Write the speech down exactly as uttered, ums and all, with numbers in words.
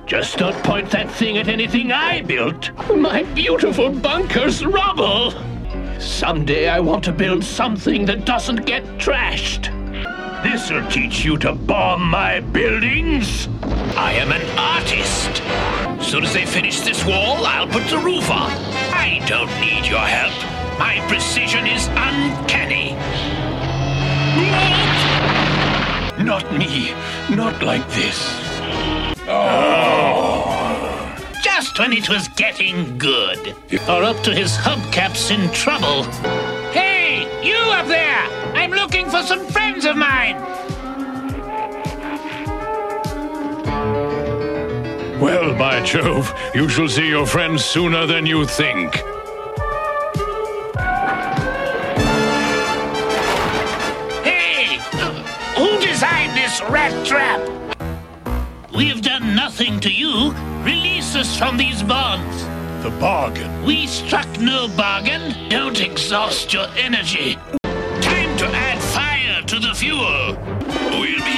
Just don't point that thing at anything I built. My beautiful bunker's rubble. Someday I want to build something that doesn't get trashed. This'll teach you to bomb my buildings. I am an artist. Soon as they finish this wall, I'll put the roof on. I don't need your help. My precision is uncanny. Not me. Not like this. Oh. Just when it was getting good. Or up to his hubcaps in trouble. Hey, you up there! I'm looking for some friends of mine. Well, by Jove, you shall see your friends sooner than you think. Hey! Who designed this rat trap? We've done nothing to you. Release us from these bonds. The bargain. We struck no bargain. Don't exhaust your energy. Time to add fire to the fuel. We'll be